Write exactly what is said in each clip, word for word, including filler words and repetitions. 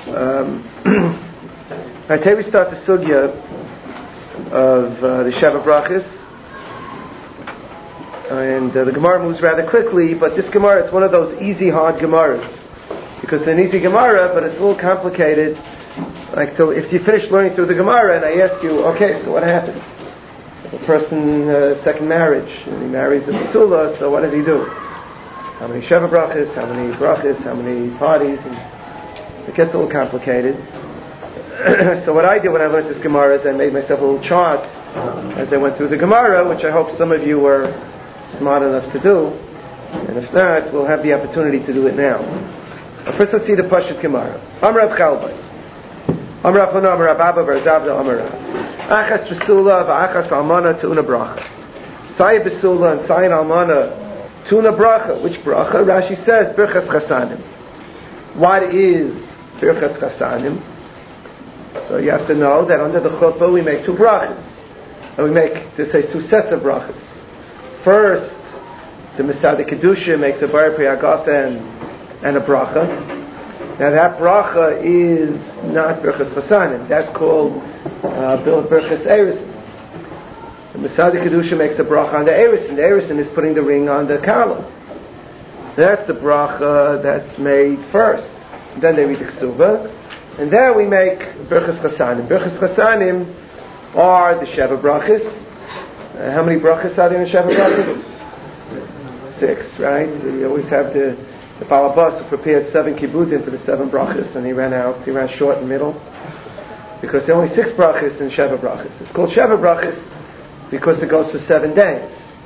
Um, today we start the sugya of uh, the Sheva Brachos, and uh, the Gemara moves rather quickly, but this Gemara, it's one of those easy, hard Gemaras, because it's an easy Gemara, but it's a little complicated. Like, so if you finish learning through the Gemara, and I ask you, okay, so what happens? A person, uh, second marriage, and he marries a Basula, so what does he do? How many Sheva Brachos, how many Brachos, how many parties, and it gets a little complicated. So what I did when I learned this Gemara is I made myself a little chart as I went through the Gemara, which I hope some of you were smart enough to do, and if not, we'll have the opportunity to do it now. But first let's see the Pashut Gemara. Amar Rav Chalbai, Amar Rav Huna, Amar Rav Abba, Bar Zabda, Amar Rav Achas Basula, V'achas Almana, Tuna Bracha. Sayin Basula and Sayin Almana, Tuna Bracha. Which Bracha? Rashi says, Birchas Chasanim. What is Birchas Chasanim? So you have to know that under the chuppah we make two brachas. And we make, to say, two sets of brachas. First, the Masada Kedusha makes a Bar Priyagata and, and a bracha. Now that bracha is not Birchas Chasanim. That's called uh, Birchas Erusin. The Masada Kedusha makes a bracha on the Erusin. The Erusin is putting the ring on the Kala. So that's the bracha that's made first. And then they read the Ksuva. And there we make Birchas Chasanim. Birchas Chasanim are the Sheva Brachos. Uh, how many brachos are there in Sheva Brachos? Six, right? You always have the, the Balabas who prepared seven kibbudim for the seven brachos, and he ran out, he ran short in the middle. Because there are only six brachos in Sheva Brachos. It's called Sheva Brachos because it goes for seven days.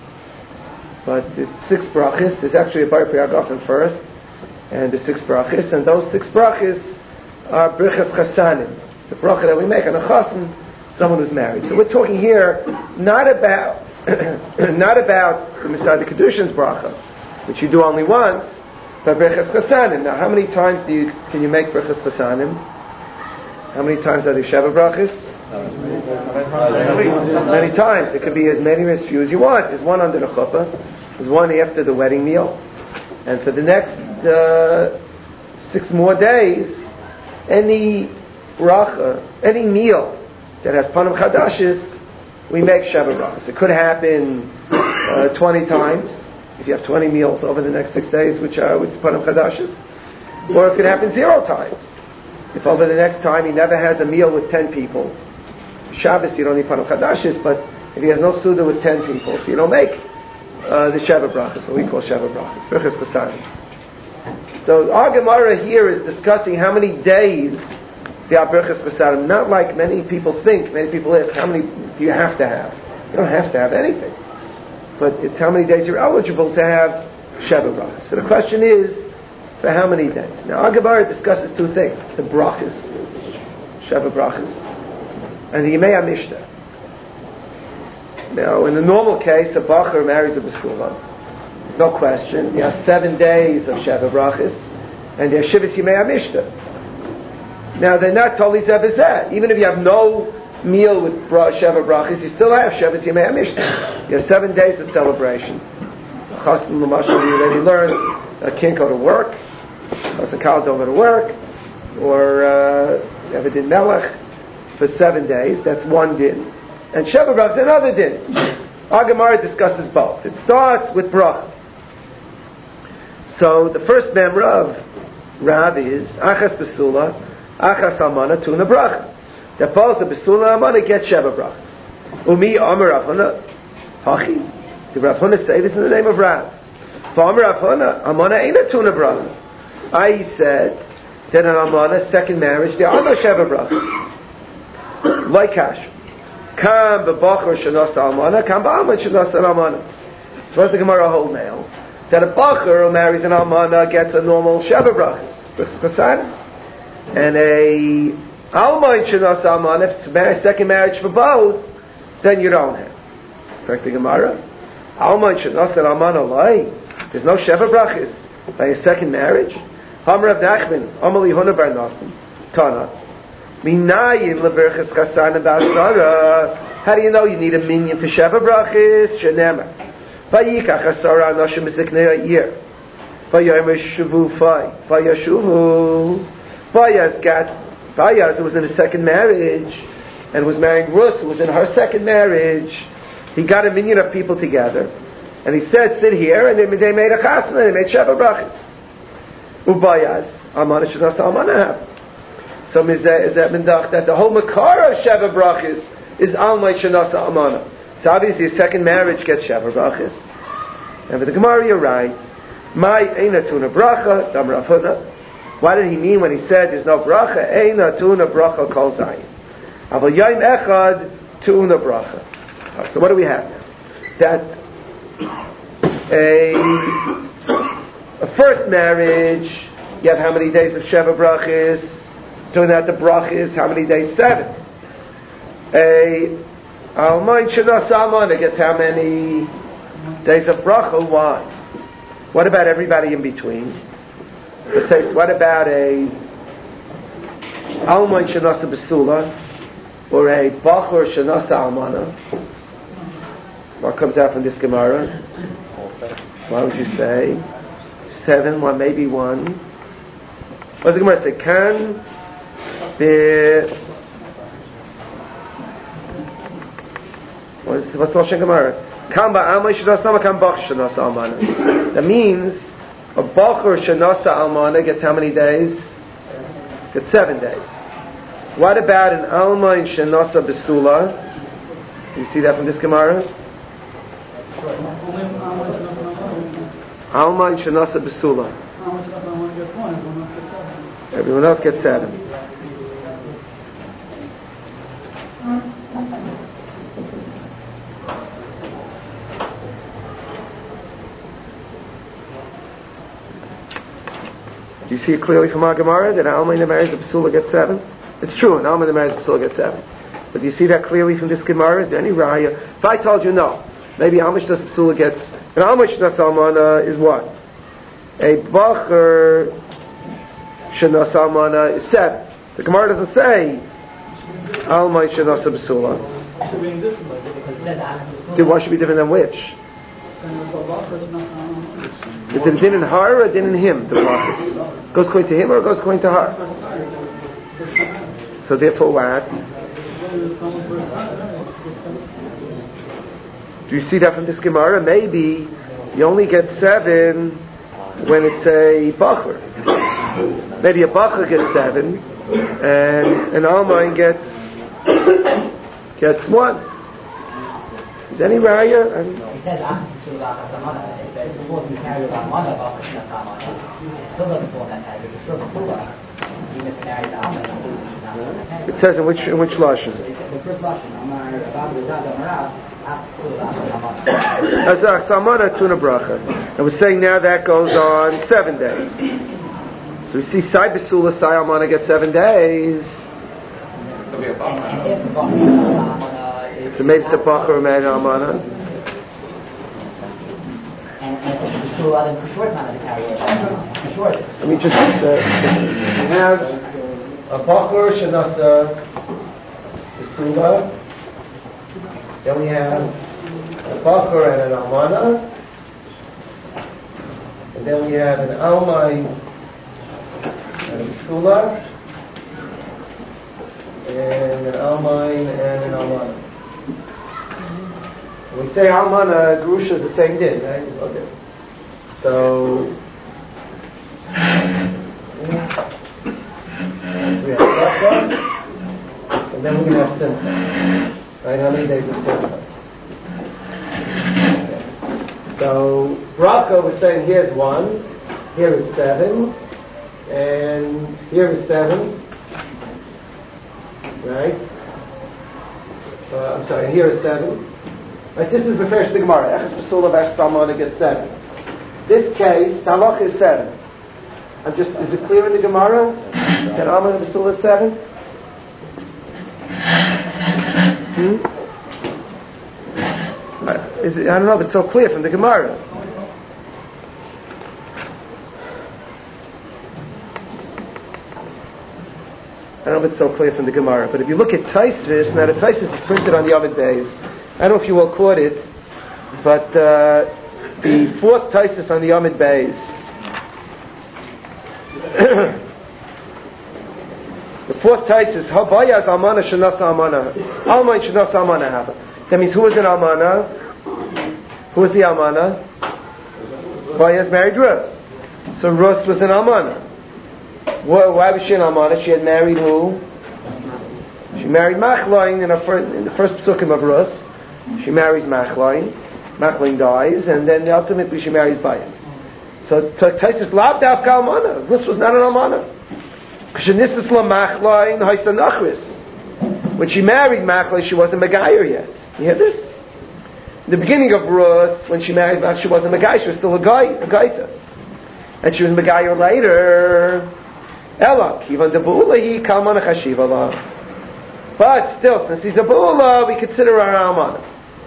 But it's six brachos. There's actually a Bar Priyagafen first, and the six brachos, and those six brachos are Birchas Chasanim, the bracha that we make on a chasan, someone who's married. So we're talking here not about not about the Masada Kedushin's bracha, which you do only once, but Birchas Chasanim. Now, how many times do you can you make Birchas Chasanim? How many times are there Sheva Brachos? Many times. It could be as many or as few as you want. There's one under the chuppah. There's one after the wedding meal, and for the next uh, six more days, any bracha, any meal that has panim chadashis, we make Sheva Brachos. It could happen uh, twenty times if you have twenty meals over the next six days, which are with panim chadashis, or it could happen zero times. If over the next time he never has a meal with ten people, Shabbos you don't need panim chadashis, but if he has no suda with ten people, so you don't make uh, the Sheva Brachos, what we call Sheva Brachos, Birchas Chasanim. So our Gemara here is discussing how many days the Birchas Chasanim. Not like many people think. Many people ask, how many do you have to have? You don't have to have anything, but it's how many days you're eligible to have Sheva Brachos. So the question is, for how many days? Now our Gemara discusses two things: the brachos, Sheva Brachos, and the Yemei HaMishta. Now, in the normal case, a bacher marries a basula. No question. You have seven days of Sheva Brachos, and they're Shivas Yemei HaMishta. Now, they're not totally zeh. Even if you have no meal with Sheva Brachos, you still have Shivas Yemei HaMishta. You have seven days of celebration. Chassan L'mashal, you already learned, a king go to work, a kal don't go to work, or uh, you have a din melech for seven days. That's one din. And Sheva Brachos is another din. Our Gemara discusses both. It starts with bracha. So the first memra of Rav is Achas Basula, Achas Almana, Tuna Bracha. That both the Basula and Almana get Sheva Brachos. Umi Amar Rav Huna, Hachi. Did Rav Huna say this in the name of Rav? For Amar Rav Huna, Almana ain't a Tuna Bracha. I said that an Almana, second marriage, there are no Sheva Brachos. Like Kash. Kam b'bachar shenas almana, kam b'alman shenas almana. So what's the Gemara hold now? That a bacher who marries an almana gets a normal Sheva Brachos, and a alman shenas almana, if it's a second marriage for both, then you don't have. Correct the Gemara? Alman shenas almana lay. There's no Sheva Brachos by a second marriage. Hamar of Nachman, Amali Huna bar Nasim, Tana. Minayin leberchas chasan ba'asara. How do you know you need a minyan for Sheva Brachos? Shenema. Vayikach asara anashim miziknei ha'ir. Vayomer shuvu fai. Vayashuvu. Bayaz got, Bayaz, who was in his second marriage, and was marrying Rus, who was in her second marriage, he got a minion of people together, and he said, sit here, and they, they made a chasna, they made Sheva Brachas. Ubayaz, Almana Shanasa Almana. So is that Mendach, that the whole Makar of Sheva Brachas is Almay Shanasa Almana. So obviously a second marriage gets Sheva Brachas. And for the Gemara, you're right. My Eina Tuna Bracha, Dam Rav Huna. What did he mean when he said there's no Bracha? Eina Tuna Bracha Kol Zayin. Aval Yom Echad Tuna Bracha. So what do we have now? That a, a first marriage, you have how many days of Sheva Brachas? Doing that the Brachas, how many days? Seven. A Almain Shanas Almana gets how many days of Bracha? One. What about everybody in between? What about a Almain Shanas Basula or a Bachor Shanas Almana? What comes out from this Gemara? What would you say? Seven, one, maybe one. What does the Gemara say? Can the what's what's Lashon Gemara? Kan ba'almai shanas almana, kan bach shanas almana. That means a bachor shanas almana gets how many days? Gets seven days. What about an almai shanas besula? You see that from this Gemara? Almai shanas besula. Everyone else gets seven. Do you see it clearly from our Gemara that Alma that marries a Basula gets seven? It's true, an Alma that marries a Basula gets seven. But do you see that clearly from this Gemara? Is there any raya? If I told you no, maybe Alma Shnas Basula gets, an Alma Shnas Almana is what? A Bacher Shnas Almana is seven. The Gemara doesn't say Alma Shnas Basula. Then why should be different than which? Is it a din in her or a din in him? The Brachas goes according to him or goes according to her? So therefore, what? Do you see that from this Gemara? Maybe you only get seven when it's a bacher. Maybe a bacher gets seven, and an almain gets gets one. Is there any raya? I mean, it says in which in which lashon? Azach Salmana Tuna Bracha. And we're saying now that goes on seven days. So we see Sai Besula Sai Almana gets seven days. So maybe it's a Bachar or Mad Almana. Let me just uh, we have a Bachar Shanasa Besula. Then we have a Bachar and an Almana. And then we have an Almai and a Besula. And an Almai and an Almana. When we say Almana, Grusha is the same din, right? Okay. So, we have Bracha, and then we have Simcha. Right? How many days is Simcha? Okay. So, Bracha, we're saying here's one, here is seven, and here is seven. Right? Uh, I'm sorry, here is seven. Right, this is the first Gemara. Echas Basula V'Echas Almana gets seven. This case, Halach is seven. I'm just, is it clear in the Gemara that Almana Basula is seven? Hmm? Uh, is it, I don't know if it's so clear from the Gemara. I don't know if it's so clear from the Gemara, but if you look at Taisvis, now the Taisvis is printed on the Yomid Beis. I don't know if you all caught it, but uh, the fourth Taisvis on the Yomid Beis The fourth type is Habayaz Almana Shanasa Almana. Almain Shanasa Almana Haba. That means who was an Almana? Who was the Almana? Bayaz married Ruth. So Ruth was an Almana. Why was she an Almana? She had married who? She married Machlain in, in the first psukim of Ruth. She marries Machlain. Machlain dies, and then ultimately she marries Bayaz. So Taisus Lab Daf Almana. Ruth was not an Almana. When she married Machlain, she wasn't Megayer yet. You hear this? In the beginning of Ruth, when she married Machlain, she wasn't Megayer. She was still a guy, a gaita. And she was Megayer later. Ela, kivan de bu'ula hi kalmana chashiva la. But still, since he's a bu'ula, we consider her almana.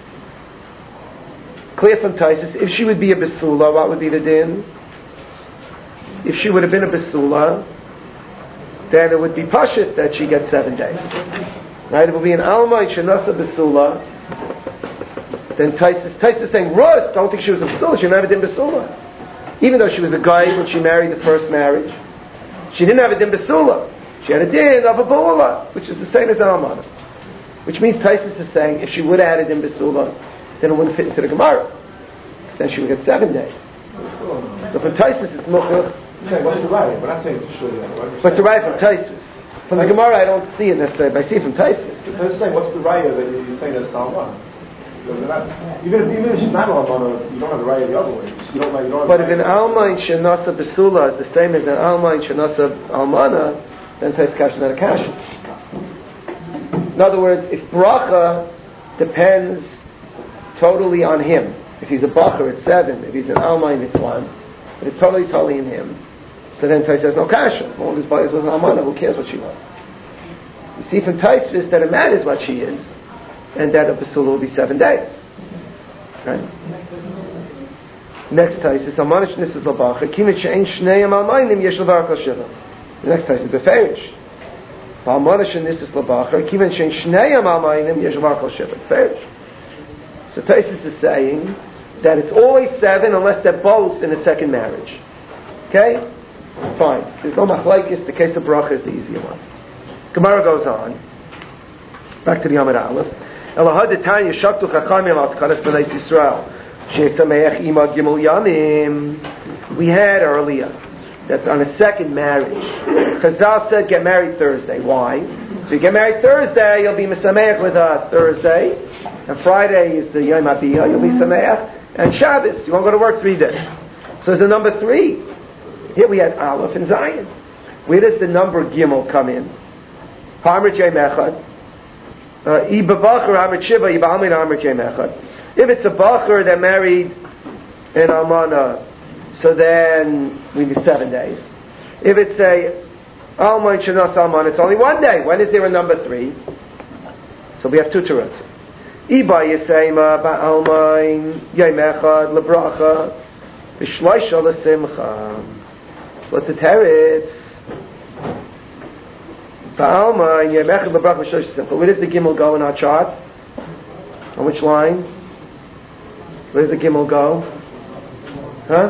Clear from Taisus, if she would be a besula, what would be the din? If she would have been a besula, then it would be pashit that she gets seven days. Right? It would be an alma and shenasa besula. Then Taisus, Taisus is saying, Rus, don't think she was a besula, she never did besula. Even though she was a guy when she married the first marriage, she didn't have a din besula. She had a din of a bu'ula, which is the same as almana. Which means Taisus is saying, if she would have had a din besula, then it wouldn't fit into the Gemara. Then she would get seven days. So for Taisus, it's mukhach. Yeah, what's the right? We're not saying to show you. But to write from Taisus. From the Gemara, I don't see it necessarily, but I see it from Taisus. Let's say, what's the raya that you're saying that it's almana? Even if, even if she's not almana, you don't have the raya the other way. You don't, you don't but if an alma in shenasa besula is the same as an alma in shenasa almana, then Taisus kasha not a kasha. In other words, if bracha depends totally on him. If he's a bacher, it's seven. If he's an almain, it's one. But it's totally, totally in him. So then Tais says, no kasha. As long as Bayaz was an almana, who cares what she was? You see from Taisvis that it matters what she is, and that a basula will be seven days. Right? Next Taisvis, almanish nisas l'bacher, kimit she'en shneim almainim yesh l'var kol shiva. The next Taisvis, beferish. Almanish nisas l'bacher, kimit she'en shneim almainim yesh l'var kol shiva. Beferish. So Taisus is saying that it's always seven unless they're both in a second marriage. Okay? Fine. There's no machlaikis. The case of bracha is the easier one. Gemara goes on. Back to the Yamid Aleph. Elahad Tanya Shaktu Chachamim Al Tkanas B'nai Yisrael She'sameach Ima Gimel Yamim. We had earlier that on a second marriage, Chazal said get married Thursday. Why? So you get married Thursday, you'll be Mesameach with us Thursday. And Friday is the Yom HaBiyah, you'll be Sameach. And Shabbos, you won't go to work three days. So there's a number three. Here we had Aleph and Zion. Where does the number Gimel come in? Hamar Jem Echad. Iba Bacher, Hamar Shiva, Iba Hamid, Hamar Jem Echad. If it's a Bacher that married an Almana, so then we need seven days. If it's a Alma and Shanas Almana, it's only one day. When is there a number three? So we have two Terutzim. Iba Yisema Ba'almain Yom Echad Lebracha B'Shloisha L'Simcha. What's the teretz? Ba'almain Yom Echad Lebracha B'Shloisha L'Simcha. Where does the Gimel go in our chart? On which line? Where does the Gimel go? Huh?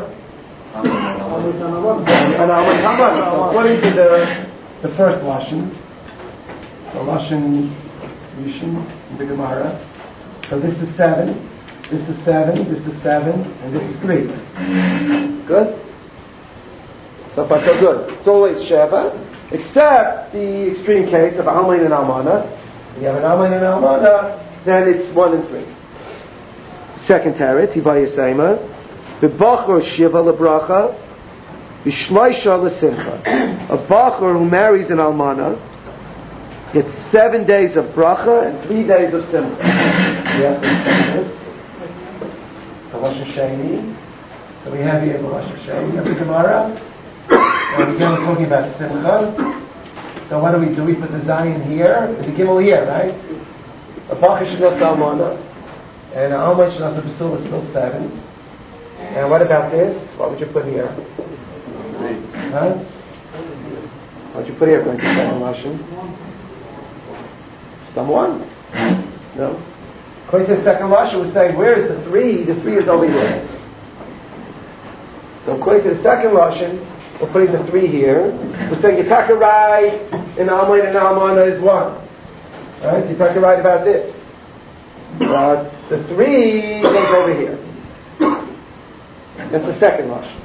According to the the first lashon, the lashon Rishon in the Gemara. So this is seven, this is seven, this is seven, and this is three. Good? So far so good. It's always Sheva, except the extreme case of Almain and Almana. When you have an Almain and Almana, then it's one and three. Second teretz, Iba Yisema, B'Bachor Shiva L'Bracha, B'Shloisha L'Simcha. A Bachor who marries an Almana gets seven days of bracha and three days of simcha. Yes, this. The Rosh Hashanah. So we have here the Rosh Hashanah, the Gemara. And again, we're talking about simcha. So what do we do? We put the Zion here, the Gimel here, right? A Bacha Shnas Almana, and an Alma Shnas Besul is still seven. And what about this? What would you put here? Huh? What would you put here? Going to second Lashon. Someone? No. According to the second Lashon, we're saying, where is the three? The three is over here. So according to the second Lashon, we're putting the three here. We're saying, Yitaka Rai, in Almain and Almana is one. Right? You're probably right about this. But the three goes over here. That's the second Lashon.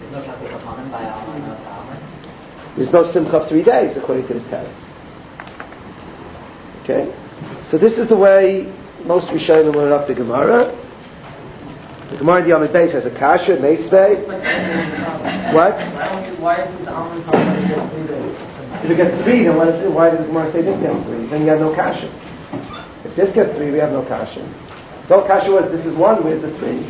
There's no Simcha of three days, according to this text. Okay? So this is the way most Rishonim learn up the Gemara. The Gemara in the Yamid Beis has a kasha, meisvei. What? Why isn't the almond talking get three days? If it gets three, then what is it? Why does the Gemara say this gets three? Then you have no kasha. If this gets three, we have no kasha. So kasha was this is one, where's the three?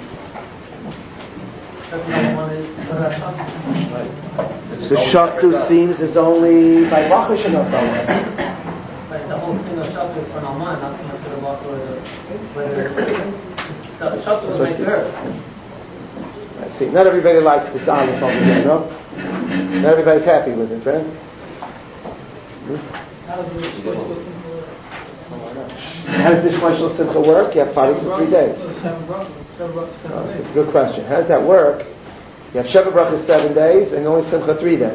So Shaktu seems is only by Bachash and not the whole thing of Shaktu is for Naaman, not so much for the Bachash. Shaktu makes her. I see. Not everybody likes this aleph over here, no? Not everybody's happy with it, right? Hmm? How does this Mashal Simcha work? You have parties for three days. Oh, that's a good question. How does that work? You have Sheva Brachas seven days and only Simcha three days.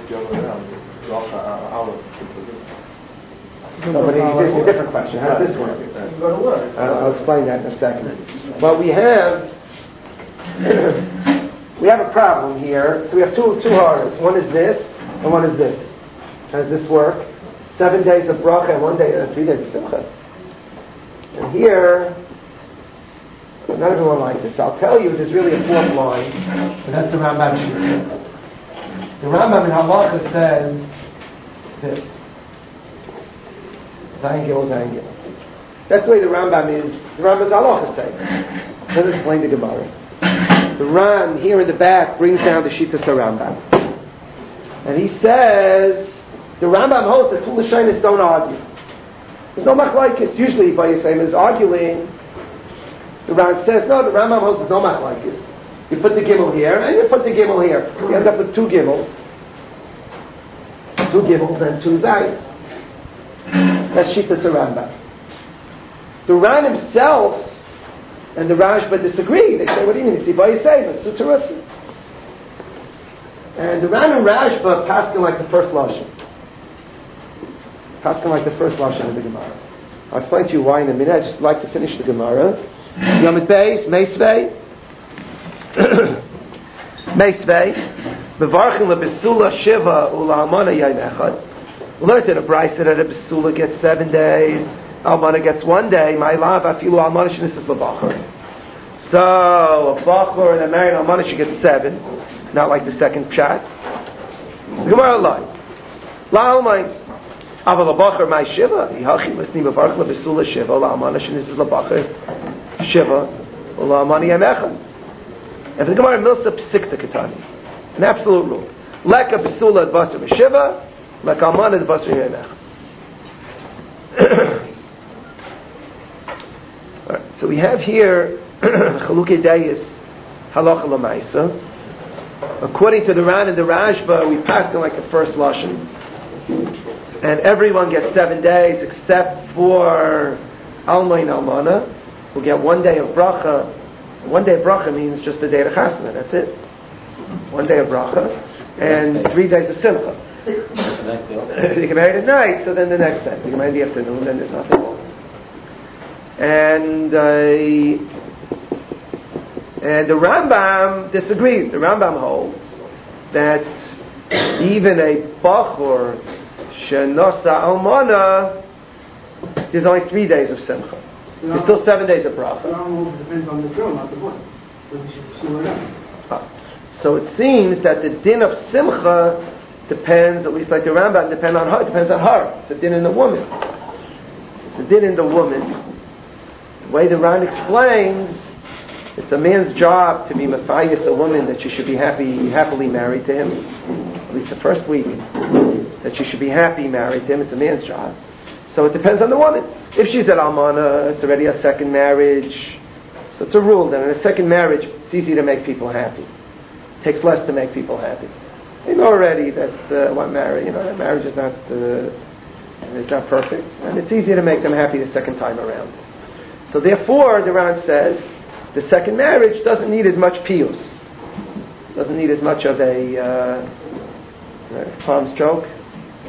No, but it's a different question. How does this work? Uh, I'll explain that in a second. But we have we have a problem here. So we have two two horrors. One is this and one is this. How does this work? Seven days of bracha and one day, uh, three days of simcha. And here, not everyone likes this. I'll tell you, there's really a fourth line, and that's the Rambam Shir. The Rambam in Halacha says this: Zayin Gil, Zayin Gil. That's the way the Rambam is. The Rambam's Halacha say. Let's explain the Gemara. The Ran here in the back brings down the Shittas Rambam, and he says. The Rambam holds that two Lashonos don't argue. There's no machlokes. Usually, by Yisrael is arguing. The Ran says no. The Rambam holds there's no machlokes. You put the gimel here, and you put the gimel here. So you end up with two gimels, two gimels, and two zayis. That's Shittas Rambam. The Ran himself and the Rashba disagree. They say, "What do you mean? It's by Yisrael. It's Sutarutzi." And the Ran and Rashba pass them like the first lashon. Paskin like the first lashon of the Gemara. I'll explain to you why in a minute. I just like to finish the Gemara. Yamid Beis, Meisvei, Meisvei, Mevarchin lebesula shiva ula-almana yayim echad. We learned in a brayso that a besula gets seven days, almana gets one day. My love, afilu almana shenisis lebachor. So a bachor and a married almana should get seven, not like the second pshat. The Gemara line, la almain. Aval labachar my shiva. Yihachi lisni bevarch lebesula shiva la'amana shenisis labachar shiva la'amani yamecha. And the Gemara milsa psikta katani, an absolute rule. Leka besula advasar b'shiva, leka almana advasar yamecha. All right. So we have here chalukei dayis halacha l'maisa. According to the Ran and the Rashba, we pass them like the first lashon. And everyone gets seven days except for Alma and Almana, who get one day of bracha. One day of bracha means just the day of Chasna, that's it. One day of bracha, and three days of Simcha. You get married at night, so then the next day. You get married in the afternoon, then there's nothing more. And, uh, and the Rambam disagrees. The Rambam holds that even a Bachor Shenosa Almana, there's only three days of Simcha. There's still seven days of bracha. It depends on the girl, not the boy. So it seems that the din of Simcha depends, at least like the Rambam, depends on her. It depends on her. It's a din in the woman. It's a din in the woman. The way the Ran explains, it's a man's job to be mafayis a woman that she should be happy, happily married to him. At least the first week. That she should be happy married to him. It's a man's job. So it depends on the woman. If she's at Almana, it's already a second marriage. So it's a rule that in a second marriage, it's easy to make people happy. It takes less to make people happy. You know already that uh, one marriage, you know, that marriage is not uh, is not perfect, and it's easier to make them happy the second time around. So therefore, the Ran says the second marriage doesn't need as much piyus, doesn't need as much of a uh, uh, palm stroke.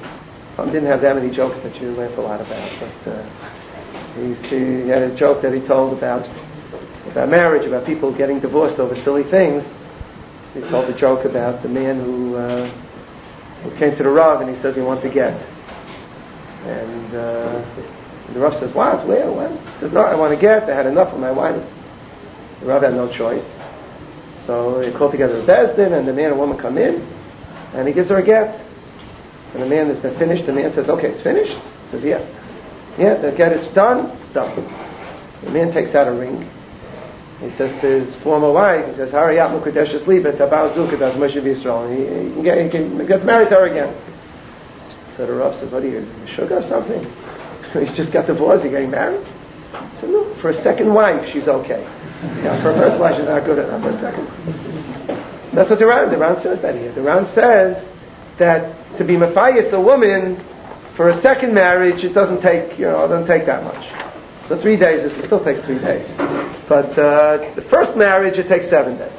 Tom didn't have that many jokes that you laugh a lot about, but uh, he, he had a joke that he told about about marriage, about people getting divorced over silly things. He told a joke about the man who, uh, who came to the Rav and he says he wants a get. And uh, the Rav says, what? Where? What? He says, no, I want to get. I had enough of my wife. The Rav had no choice. So they called together a bezdin, and the man and woman come in, and he gives her a get. And the man has been finished. The man says, okay, it's finished? He says, yeah. Yeah, the get is done. It's done. The man takes out a ring. He says to his former wife, he says, hurry up, Mukadesh, just leave it. About Zulkadas, Moshe Yisrael. He, he, can get, he can get married to her again. So the Rav says, what are you, sugar or something? He's just got divorced, he's getting married? He said, no, for a second wife, she's okay. Yeah, for a first wife, she's not good enough. For a second. That's what the Ran, the Ran says that here. The Ran says that to be Matthias, a woman, for a second marriage, it doesn't take, you know, it doesn't take that much. So three days, it still takes three days. But uh, the first marriage, it takes seven days.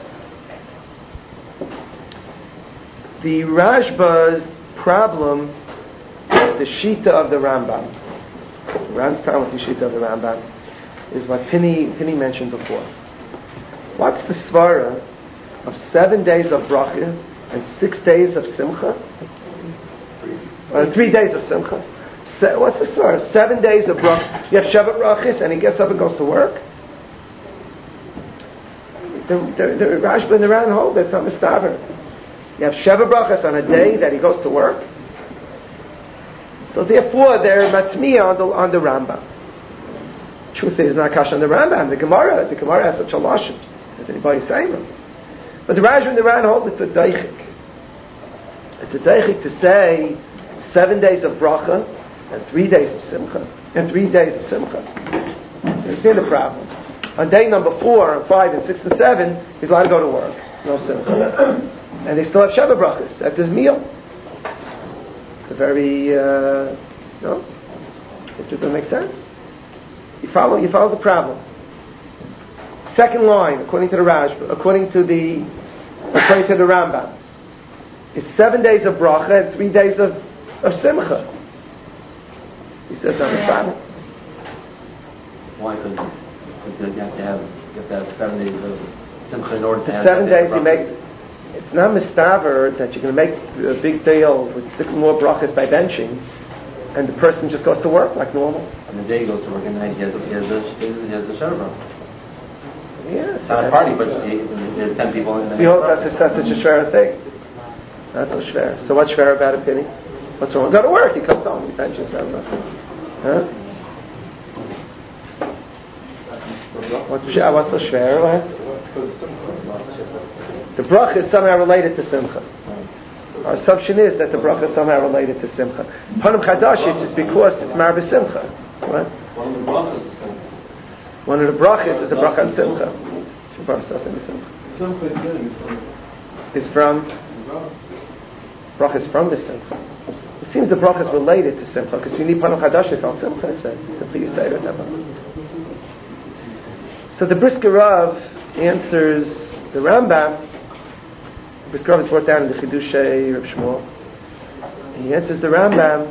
The Rashba's problem, the Shita of the Rambam, the Rambam's problem with the Shita of the Rambam, is what Pini, Pini mentioned before. What's the svara of seven days of bracha and six days of simcha? Or three days of simcha? Se- what's the svara? Seven days of bracha. You have Shabbat brachis and he gets up and goes to work? The, the, the Rashba and the Ran hold that's not mistaver. You have Sheva brachas on a day that he goes to work. So therefore, they're matzmiya on the on the Rambam. Truth is, not kash on the Rambam. The Gemara, the Gemara has such a lashon. Does anybody say them? But the Rashba and the Ran hold it's a daichik. It's a daichik to say seven days of bracha and three days of simcha and three days of simcha. You understand the problem? On day number four, and five, and six, and seven, he's allowed to go to work. No simcha. And they still have Sheva brachas at this meal. It's a very, uh, no? It doesn't make sense. You follow, you follow the problem. Second line, according to the Rashba, according to the, according to the Rambam, it's seven days of bracha and three days of, of simcha. He says that's a problem. Why? Because you have to have, you have to have seven days of simcha in order to have seven days. You make. It's not mistaver that you're going to make a big deal with six more brachas by benching, and the person just goes to work like normal. And the day he goes to work, and then he has he has the he has the Shabbat. Yes. It's not a party, but he, there's ten people in there. See, that's a, that's a shver thing. That's a shver. So what's shver about a penny? What's wrong? Go to work. He comes home. He benches everything. Huh? What's what's the shver? The bracha is somehow related to simcha. Our assumption is that the bracha is somehow related to simcha. Panim chadashis is because it's mar b'simcha. What? One of the brachas is simcha. One of the brachas is a bracha on simcha. Is from bracha is from the simcha. It seems the bracha is related to simcha because you need panim chadashis on simcha. It's simply you say it. So the Brisker Rav answers the Rambam. Brisker Rav is brought down in the Chidushei Reb Shmuel. He answers the Rambam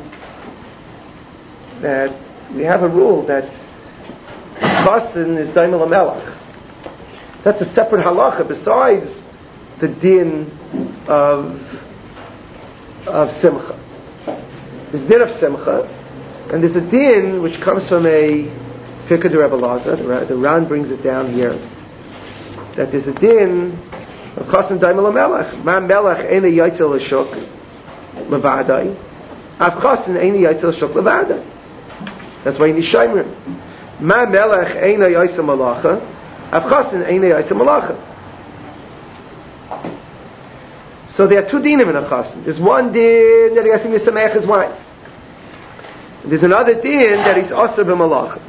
that we have a rule that Chasen is Daimel HaMelech. That's a separate halacha besides the din of of Simcha. There's din of Simcha, and there's a din which comes from a Pirkei de Rebbe Lazar. The Ran brings it down here. That there's a din of Chasen Daimel HaMelech. Ma Melech Eina Yaitzel L'Shuk Levadai. Av Chasen Eina Yaitzel L'Shuk Levadai. That's why you need Shaimerim. Ma Melech Eina Yaitzel Malacha. Av Chasen Eina Yaitzel Malacha. So there are two dinim in a Chasen. There's one din that he has to misameach his wife. There's another din that he's Asr b'Malacha.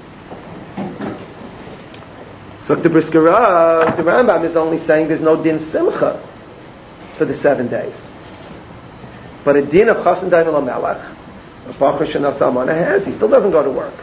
So the Brisker Rav, the Rambam is only saying there's no din simcha for the seven days. But a din of Chasen Daimel HaMelech, a Bachar Shana Salmana has, he still doesn't go to work.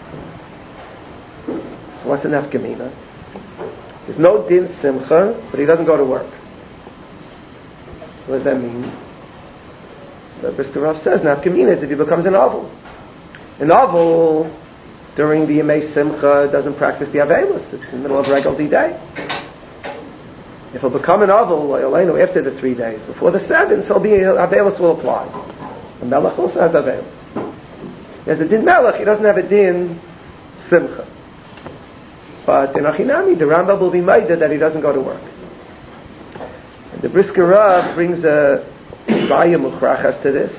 So what's an nafkamina? There's no din simcha, but he doesn't go to work. What does that mean? So Brisker Rav says, nafkamina is if he becomes an Avil. An Avil, during the Yemei Simcha, doesn't practice the Avelis. It's in the middle of Regal D Day. If he'll become an Avil, after the three days, before the seventh, so be Avelis will apply. The Melech also has Avelis. He has a din Melech, he doesn't have a din Simcha. But in Achinami, the Rambam will be made that he doesn't go to work. And the Brisker Rav brings a Raya Mukhrachas to this,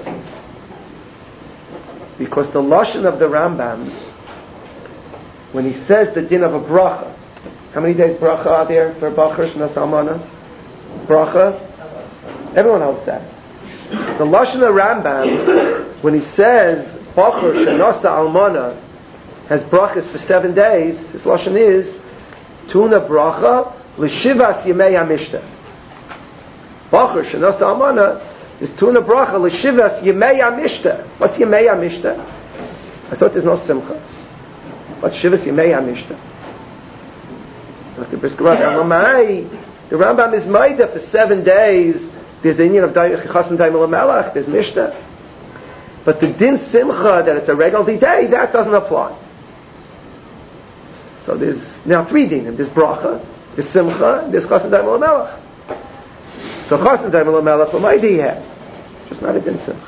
because the Lashon of the Rambam, when he says the din of a bracha, how many days bracha are there for Bachar Shnas Almana? Bracha? Everyone knows that. The Lashon of Rambam, when he says Bachar Shnas Almana has brachas for seven days, his Lashon is Tuna bracha l'shivas yemei hamishta. Bachar Shnas Almana is Tuna bracha l'shivas yemei hamishta. What's yemei hamishta? I thought there's no simcha. What's shivas yemei hamishta? The Rambam is Maida for seven days. There's an Indian of Chasan Daimel Melech, there's Mishnah. But the Din Simcha, that it's a regular day, that doesn't apply. So there's now three dinim. There's Bracha, there's Simcha, there's Chasan Daimel Melech. So Chasan Daimel Melech, what Maida he has? Just not a Din Simcha.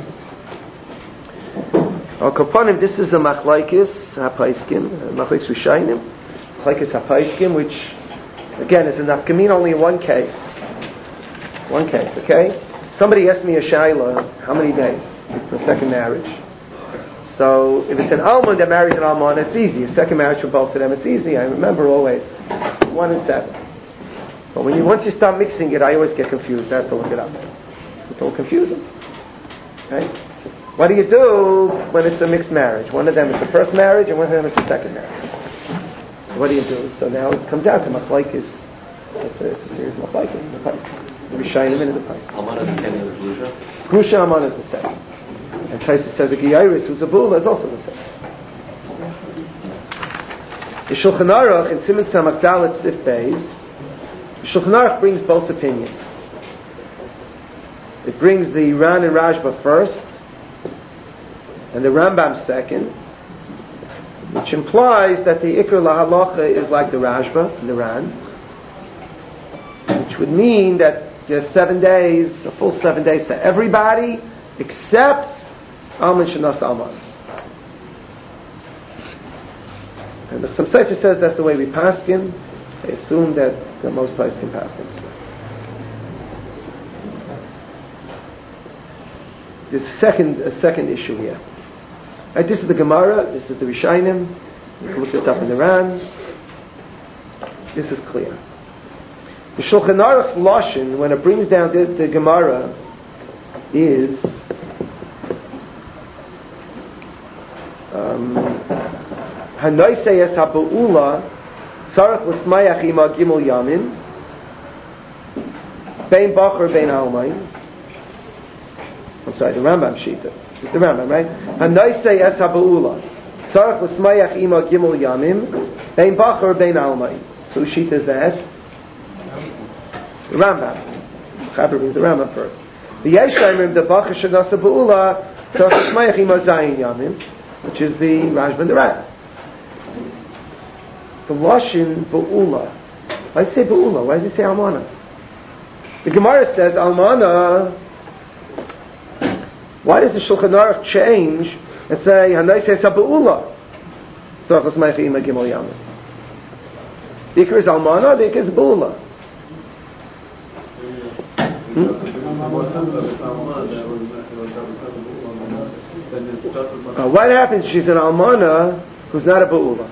Al Kapanim, this is a Machlaikis, HaPaiskim, Machlaikis Rishayim. Like a Sapaiskim, which again is a nafkamin only in one case. One case, okay? Somebody asked me a shaila, how many days for a second marriage? So if it's an almond that marries an almond, it's easy. A second marriage for both of them, it's easy. I remember always one and seven. But when you once you start mixing it, I always get confused. I have to look it up. It's all confusing. Okay? What do you do when it's a mixed marriage? One of them is the first marriage, and one of them is the second marriage. What do you do? So now it comes out to machlaikis. It's a, it's a series of machlaikis in the place. The Rishayim in the place. Almana is the same as Grusha? Grusha Almana is the same. And Taisa says a Giyairis who's a Bula is also the same. The Shulchan Aruch in Siman Samach Dalet Sif Beis, the Shulchan Aruch brings both opinions. It brings the Ran and Rashba first, and the Rambam second, which implies that the Ikr Lahalacha is like the Rashba and the Ran, which would mean that there's seven days, a full seven days to everybody, except Alman Shanas Alman. And the some Sefer says that's the way we paskin. They assume that the most place can paskin. There's a second, a second issue here. Right, this is the Gemara, this is the Rishayim. You can look this up in the Ran. This is clear. The Shulchan Aruch's Lashon, when it brings down the, the Gemara, is Hanoiseyes HaBa'ula Tzarech L'Smayach Ima Gimel Yamin Bein Bachar Bein Almain. I'm sorry, the Rambam Shita. It's the Rambam, right? Hanoiseyes HaBa'ula Tzarech L'Smayach Ima Gimel Yamin Bein Bachar Bein Almain. So whose Shita is that? The Rambam. Chaber brings the Rambam first. The Yeshayim the Bachar Shanasa Ba'ula Tzarech L'Smayach Ima Zayin Yamin, which is the Rashba and the Ran. The Lashon Ba'ula. Why does it say Ba'ula? Why does it say Almana? The Gemara says Almana. Why does the Shulchan Aruch change and say Hanai says Ba'ula? So the Ikar is Almana, the Ikar is Ba'ula. Hmm? Uh, what happens if she's an almana who's not a ba'ula?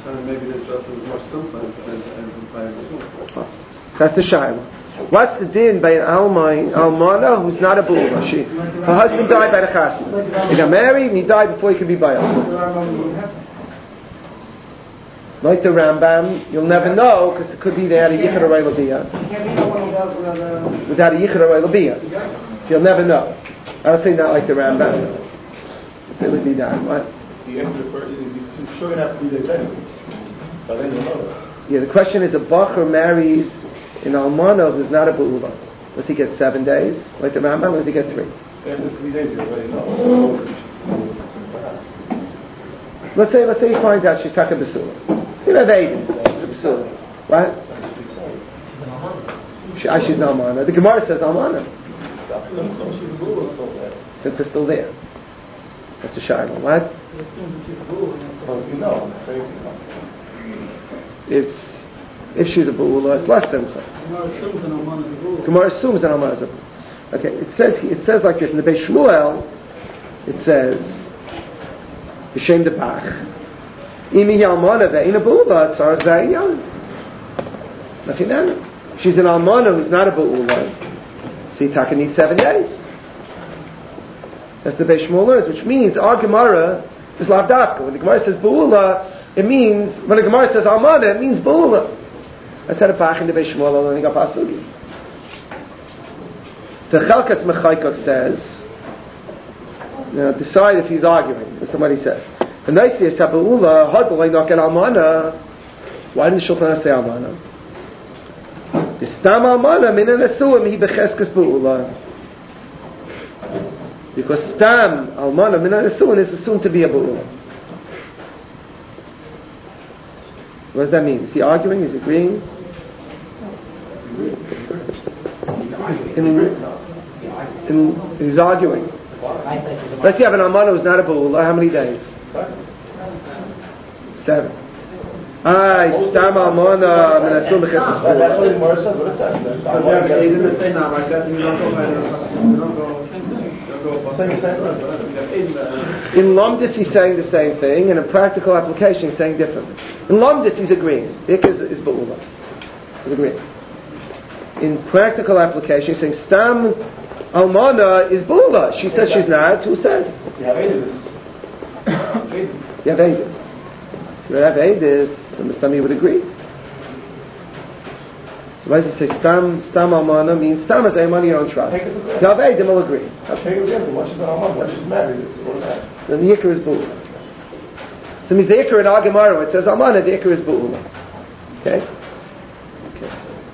Oh, that's the shayla. What's the din by an almana who's not a ba'ula? She, her husband died by the chassid. He got married and he died before he could be bayal. Like the Rambam, you'll never know because it could be they had a yichud or labiyah. Without a yichud or labiyah, so you'll never know. I don't think not like the Rambam. It would be done. What? Sure enough to be the but then you know. Yeah, the question is: a bacher marries an almana who's not a ba'ula. Does he get seven days? Like the Rambam, or does he get three? After three days, you already know. Let's say, let's say he finds out she's Taka Basula. You have Aiden. Basula. What? She, ah, she's Almana. The Gemara says Almana. Since it's still there. That's a Shiloh. What? You know. It's, if she's a Ba'ula, it's less Simcha. Gemara assumes an Almana is a Ba'ula. Okay, it says, it says like this in the Beis Shmuel, it says, B'Shem Debach, Imi Almana ve'ina Ba'ula, tzarach ve'inyan. Nothing there. She's an Almana who's not a Ba'ula. See, Taka needs seven days. That's the Beis Shmuel learns, which means our Gemara is lavdafka. When the Gemara says Ba'ula, it means, when the Gemara says Almana, it means Ba'ula. That's how the Pach in the Beis Shmuel learning up Asugi. The Chalkas Mechaykok says, you know, decide if he's arguing. That's what he says. The Naisiya Saba'ula, Hadbalai Nakan Almana. Why didn't Shulchan Aruch say Almana? The Stam Almana, Minan Asuim, he Becheskas Ba'ula. Because Stam Almana, Minan Asuim is assumed to be a Ba'ula. What does that mean? Is he arguing? Is he agreeing? In, in, he's arguing. Let's see, have an Almana who's not a Ba'ula. How many days? Seven. Ah, Stam Almana, Menasum B'Cheskas Ba'ula. That's what the Gemara says. What it says. In Lomdis he's saying the same thing, and in practical application he's saying differently. In Lomdis he's agreeing. Ik is, is Ba'ula. He's agreeing. In practical application he's saying Stam Almana is Ba'ula. She says she's not. Who says? You have Edis. You have Edis. If you have Edis, then the Stami would agree. So why does it say Stam Stam Almana means Stam is a money you don't trust. If you have Edis, will agree. Take it again. Once she's an Almana, once she's married, it's all that. Then the Yikr is Ba'ula. So it means the Yikr in our Gemara, it says Almana, the Yikr is Ba'ula. Okay? Okay.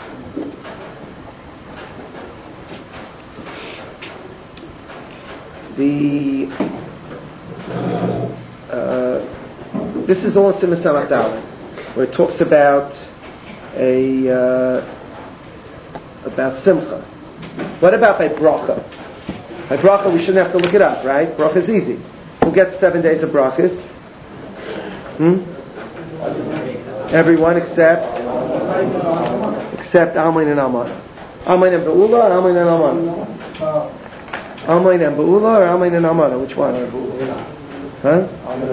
The uh, this is all in Siman Samach Daled, where it talks about a uh, about Simcha. What about by Bracha? By Bracha, we shouldn't have to look it up, right? Bracha is easy. Who gets seven days of brachas? Hmm? Everyone except except Almain and Almana. Almain and Ba'ula, or Almain and Almana? Almain and Ba'ula or Almain and Almana? Which one? Huh?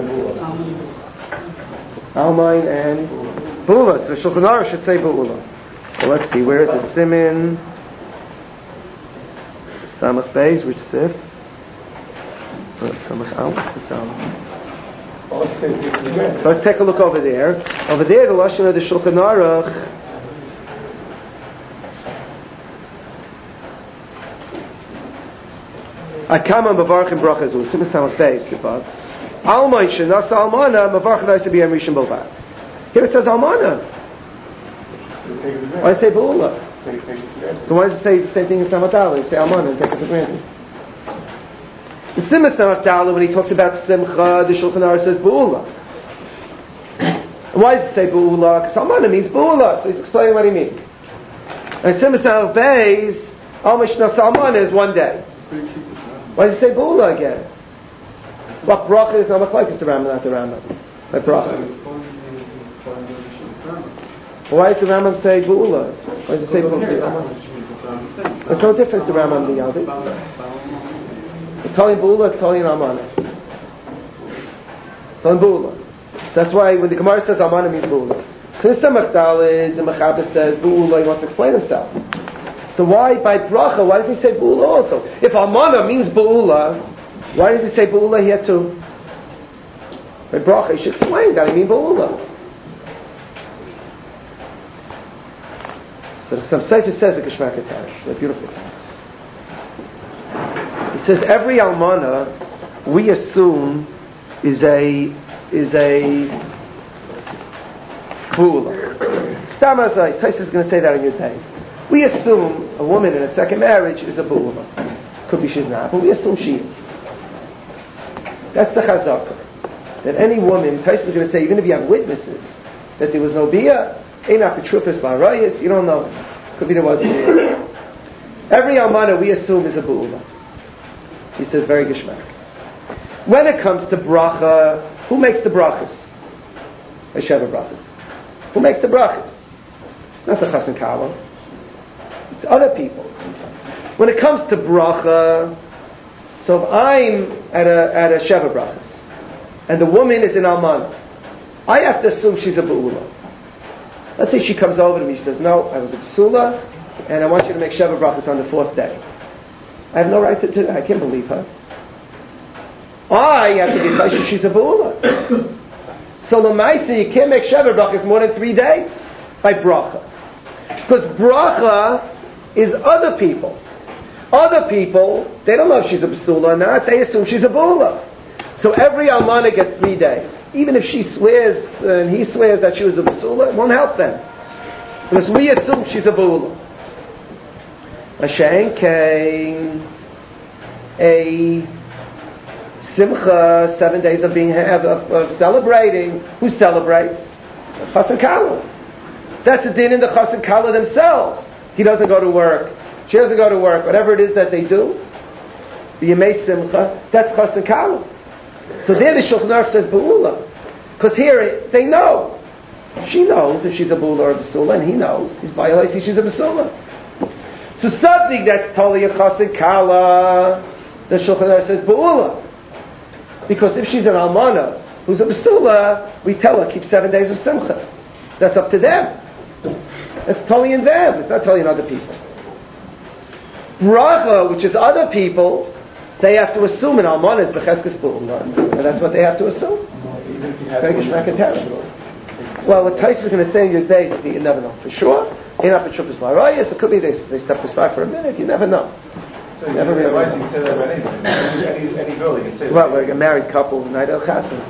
Almain and Ba'ula. So Shulchan Aruch should say Ba'ula. So let's see, where is it? Siman Samach Beis, which sif? Samach Al. So let's take a look over there. Over there, the lashon of the Shulchan Aruch. Akama Mavarchim Brachazu, Siman Samach Beis, Kipav. Almay Shenas Almana Mavarchim Naisa B'Yam Rishon B'Vad. Here it says Almana. Why does it say Ba'ula? So why does it say the same thing in Samach Daled? You say Almana and take it for granted. In Siman Samach Daled, when he talks about Simcha, the Shulchan Aruch says Ba'ula. And why does it say Ba'ula? Because Almana means Ba'ula. So he's explaining what he means. And Siman Samach Beis, Almay Shenas Almana is one day. Why does it say Ba'ula again? What bracha is not like it's the Rambam, not the Rambam. Like bracha. Why does the Rambam say Ba'ula? Why does it say Ba'ula? There's no difference to Rambam and the others. It's telling Ba'ula, it's telling Almana. It's telling Ba'ula. So that's why when the Gemara says Almana means Ba'ula. So in Samach Daled, the Mechaber says Ba'ula, he wants to explain himself. So why by bracha? Why does he say Ba'ula also? If Almana means Ba'ula, why does he say Ba'ula here too? By bracha, he should explain that I mean Ba'ula. So some Sefer says the Geshmak Tarish, a beautiful text. He says every Almana we assume is a is a Ba'ula. Stamazai, Tais is going to say that in your days. We assume a woman in a second marriage is a Ba'ula. Could be she's not, but we assume she is. That's the chazaka. That any woman, Tyson is going to say, even if you have witnesses, that there was no bia, einach b'trufas la'rayis, you don't know. Could be there wasn't bia. Every almana we assume is a bu'ula. He says very geshmak. When it comes to bracha, who makes the brachas? Sheva brachas. Who makes the brachas? Not the chas and kala. It's other people. When it comes to bracha, so if I'm at a at a sheva brachas, and the woman is an almana, I have to assume she's a bu'ula. Let's say she comes over to me, she says, no, I was a psula, and I want you to make sheva brachas on the fourth day. I have no right to do that. I can't believe her. I have to be chayshish she's a bu'ula. So l'maisa, you can't make sheva brachas more than three days by bracha. Because bracha is other people. Other people, they don't know if she's a psula or not, they assume she's a bu'ula. So every almana gets three days. Even if she swears, uh, and he swears that she was a psula, it won't help them. Because we assume she's a bu'ula. Mashen came a simcha, seven days of being of, of celebrating. Who celebrates? Chas and Kala. That's a din in the Chas and Kala themselves. He doesn't go to work. She doesn't go to work. Whatever it is that they do, the Yemei Simcha, that's Chas and Kala. So there the Shulchan Aruch says Ba'ula. Because here they know. She knows if she's a Ba'ula or a Basula, and he knows. He's violating she's a Basula. So something that's totally a Chas and Kala, the Shulchan Aruch says Ba'ula. Because if she's an Almana who's a Basula, we tell her keep seven days of Simcha. That's up to them. It's totally in them. It's not totally in other people. Bracha, which is other people, they have to assume an Almana is B'cheskes Ba'ula. And that's what they have to assume. Well, what Tais is going to say in your days, you never know for sure. Ain't up for Trupas Larayas. It could be they, they step aside for a minute. You never know. So you never really know. You can say that about anybody. Any, any girl, you can say that. Well, like a married couple, Night El Chassan.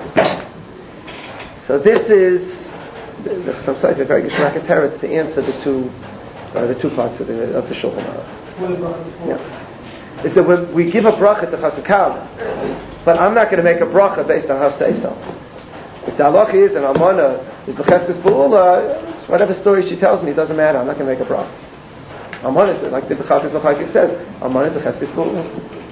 So this is some sites are very geshmak teretz to answer the two uh, the two parts of the of the Shulchan Aruch. Yeah. It's that when we give a bracha to Chas and Kala, but I'm not going to make a bracha based on her say so. If the halacha is an almana is b'cheskes ba'ula, whatever story she tells me, it doesn't matter. I'm not going to make a bracha. Almana, like the B'chafik L'chayik says, almana is b'cheskes ba'ula.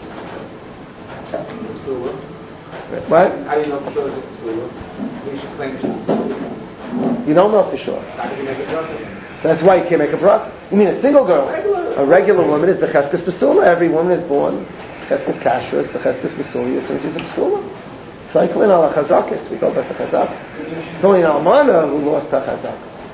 What? How do you know for sure it's ba'ula? You should claim it. You don't know for sure. How can you make a bracha? That's why you can't make a bracha. You mean a single girl? A regular woman is b'cheskes b'sula. Every woman is born b'cheskes kashrus, b'cheskes b'sula. So she's a b'sula. Cycling ala chazakis, we go back to chazak. It's only an almana who lost her chazak.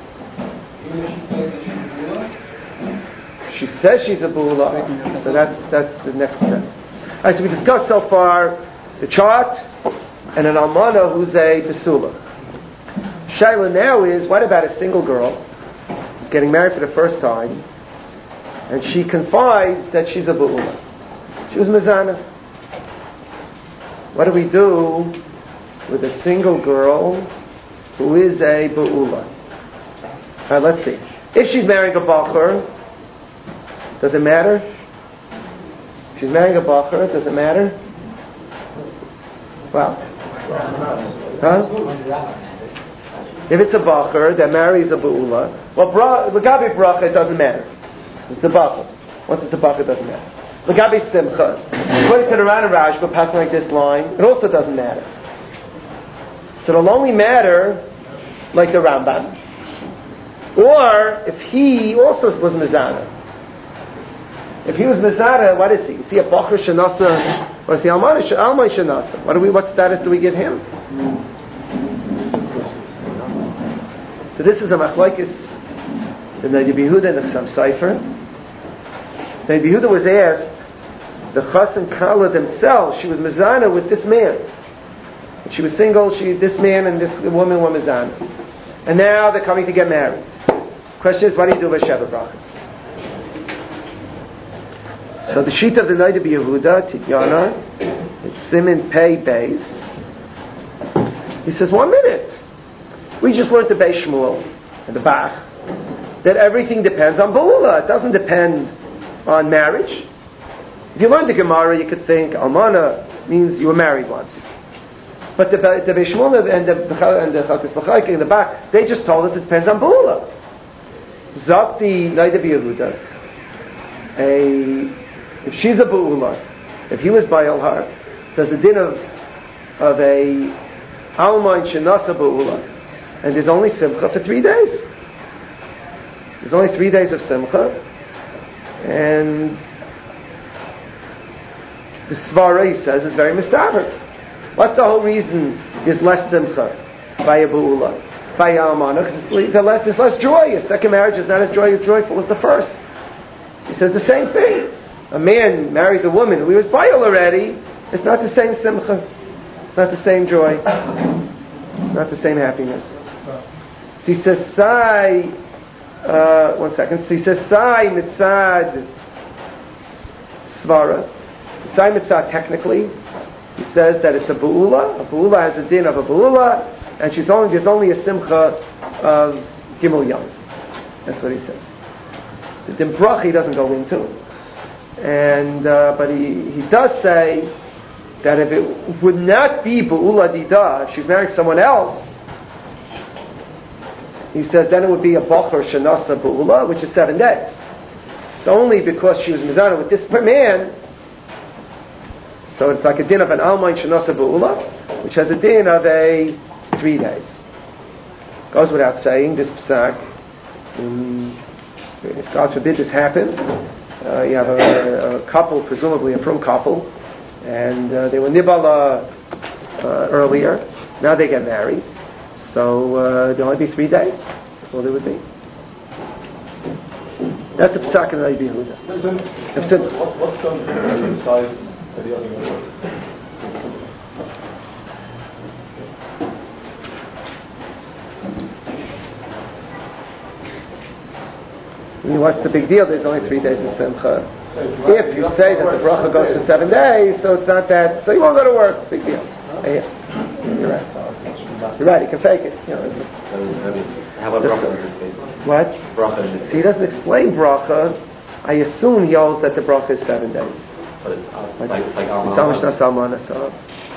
She says she's a bu'ula, so that's that's the next step. All right, so we discussed so far the chart and an almana who's a b'sula. Shaila now is, what about a single girl who's getting married for the first time, and she confides that she's a bu'ula. She was mezana. What do we do with a single girl who is a bu'ula? All right, let's see. If she's marrying a bachur, does it matter? If she's marrying a bachur, does it matter? Well, huh? If it's a bachur that marries a bu'ula, well, l'gabi bracha, it doesn't matter. It's the bachur. Once it's a bachur, it doesn't matter. L'gabi simcha, according to the Ran and Rashba, passing like this line, it also doesn't matter. So it'll only matter like the Rambam. Or if he also was mezana. If he was mezana, what is he? Is he a bachur shenasa, or is he almai shenasa? What do we? What status do we give him? So this is a machlokes in the Rabbi Yehuda and the Chassam Sofer. The Rabbi Yehuda was asked, the Chas and Kala themselves, she was mezana with this man. When she was single, she this man and this woman were mezana. And now they're coming to get married. Question is, what do you do with Sheva brachas? So the sheet of the night of Yehuda, Tityana, it's Simin Pei Beis. He says, one minute. We just learned the Beis Shmuel and the Bach that everything depends on Ba'ula. It doesn't depend on marriage. If you learned the Gemara, you could think Almana means you were married once. But the the Beis Shmuley and the and the Chalkas B'chayk in the back, they just told us it depends on B'ula. Zakti Naida B'Yehuda, a if she's a B'ula, if he was by Elhar, says the din of of a Almain Shenasa B'Ula, and there's only Simcha for three days. There's only three days of Simcha, and the Svara, he says, is very mistaber. What's the whole reason there's less Simcha by a B'Ula, by a Almana? Because there's less, there's less joy. A second marriage is not as joy, joyful as the first. He says the same thing. A man marries a woman who he was Bayal already. It's not the same Simcha. It's not the same joy. It's not the same happiness. So he says, Sai, uh, one second. So he says, Sai mitzad Svara. Sai mitzad technically. He says that it's a B'Ula. A B'Ula has a din of a B'Ula, and she's only, there's only a Simcha of Gimel Yom. That's what he says. The din Bracha he doesn't go into. And, uh, but he, he does say that if it would not be B'Ula Dida, if she's marrying someone else, he says then it would be a Bachar Shanasa B'Ula, which is seven days. It's only because she was Mizana with this man. So it's like a din of an Almain Shenasa B'Ula, which has a din of a three days. Goes without saying, this psak, um, if God forbid this happens, uh, you have a, a couple, presumably a frum couple, and uh, they were Nibala uh, earlier, now they get married, so uh, there'll only be three days, that's all there would be. That's the psak in Rabbi Yehuda. What's what's done besides that he doesn't go to work? I mean, what's the big deal? There's only three days of Simcha. If you say that the bracha goes for seven days, so it's not that, so you won't go to work. Big deal. Yeah. You're right. You're right, you can fake it. You know, How about bracha in this case? what? Bracha in this So he case. doesn't explain bracha. I assume he holds that the bracha is seven days. But it's uh, Like, like, like it's Amish Nas Almana, so.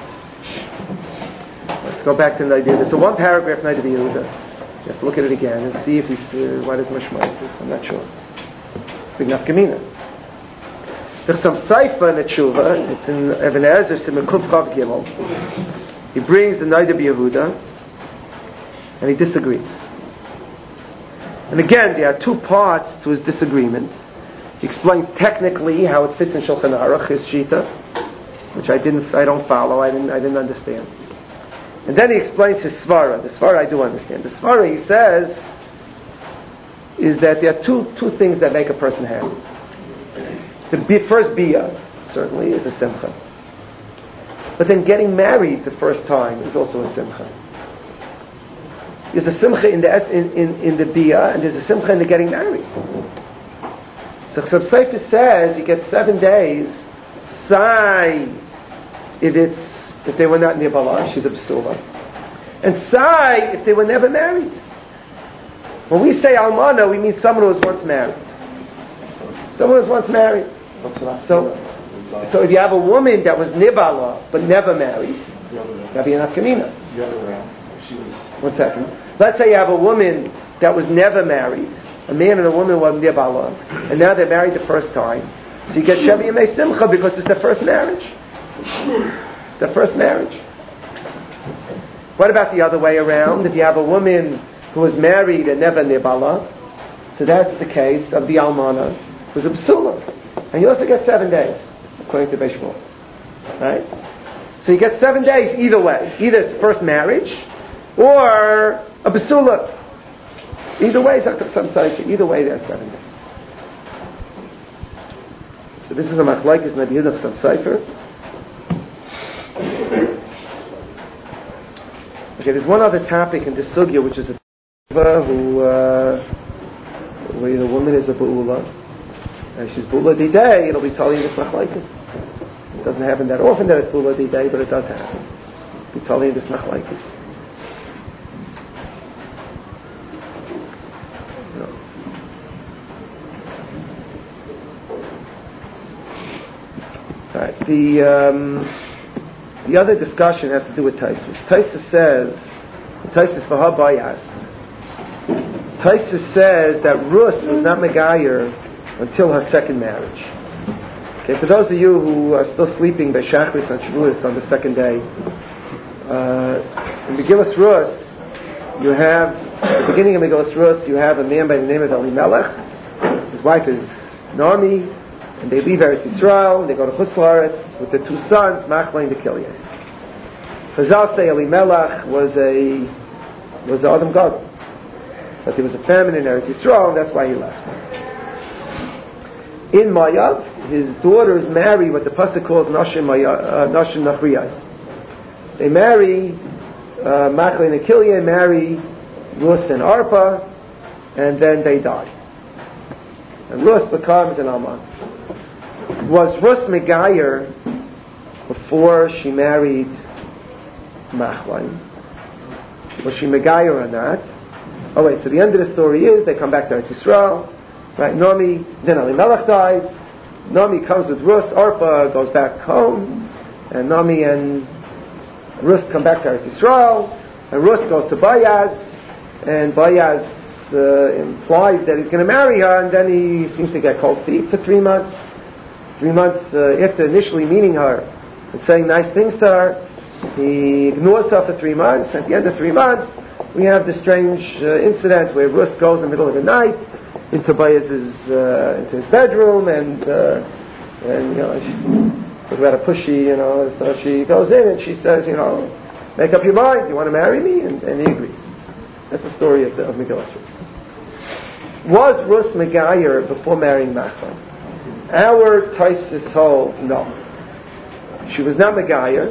Let's go back to the idea. There's a one paragraph in Rabbi Yehuda. You have to look at it again and see if he's, uh, what his mashma is. I'm not sure. Big nafkamina. There's some saifa in the tshuva. It's in Even Ezer, it's in Mekuf Chav Gimel. He brings the Rabbi Yehuda and he disagrees. And again, there are two parts to his disagreement. He explains technically how it fits in Shulchan Aruch, his shita, which I didn't, I don't follow, I didn't, I didn't understand. And then he explains his svara. The svara I do understand. The svara, he says, is that there are two two things that make a person happy. The bi- first bia certainly is a simcha, but then getting married the first time is also a simcha. There's a simcha in the in in, in the bia, and there's a simcha in the getting married. So Chasav Sofer says you get seven days. Sai, if it's if they were not near Bala, she's a B'sula, and Sai if they were never married. When we say Almana, we mean someone who was once married. Someone who was once married. So, so if you have a woman that was Nibala but never married, that'd be an Afkamina. One second. Let's say you have a woman that was never married. A man and a woman was Nibala, and now they're married the first time. So you get Sheva Yemei Simcha because it's their first marriage. It's their first marriage. What about the other way around? If you have a woman who was married and never Nibala, so that's the case of the Almana, who's a Psula. And you also get seven days, according to Beis Shmuley. Right? So you get seven days either way. Either it's first marriage, or a Psula. Either way, either way, there's seven days. So this is a machlokes Rabbi Yehuda Chasav Sofer. Okay, there's one other topic in this sugya, which is a who, uh, where the woman is a Ba'ula, and she's Ba'ula Didei, it'll be telling you this machlokes. It doesn't happen that often that it's Ba'ula Didei, but it does happen. It'll be telling you this machlokes. the um, the other discussion has to do with Taisus. Taisus says, Taisus v'habayas. Taisus says that Rus was not Megayer until her second marriage. Okay, for those of you who are still sleeping by Shachris on Shavuos on the second day, uh, in Megillas Rus, you have, at the beginning of Megillas Rus, you have a man by the name of Elimelech. His wife is Naomi, and they leave Eretz Yisrael, and they go to Chutz La'aretz with their two sons, Machlon and Kiliyah. Chazal say Elimelech was a was the Adam Gadol, but there was a famine in Eretz Yisrael, and that's why he left. In Mayav, his daughters marry what the pasuk calls Nashim Nachriyah. They marry uh, Machlon and Kiliyah, marry Rus and Arpa, and then they die. And Rus becomes an Alman. Was Rus Megayer before she married Machlon? Was she Megayer or not? Oh wait, so the end of the story is they come back to Eretz Yisrael, right? Naomi, then Elimelech dies. Naomi comes with Rus. Arpa goes back home, and Naomi and Rus come back to Eretz Yisrael, and Rus goes to Bayaz, and Bayaz uh, implies that he's going to marry her, and then he seems to get cold feet for three months. Three months uh, after initially meeting her and saying nice things to her, he ignores her for three months. At the end of three months, we have this strange uh, incident where Rus goes in the middle of the night into Bayaz's uh, into his bedroom, and uh, and you know, she was rather pushy, you know. So she goes in and she says, you know, make up your mind. You want to marry me? And, and he agrees. That's the story of, the, of Megillas Rus. Was Rus Megayer before marrying Machlon? Our Taisus hold, no. She was not Megayer.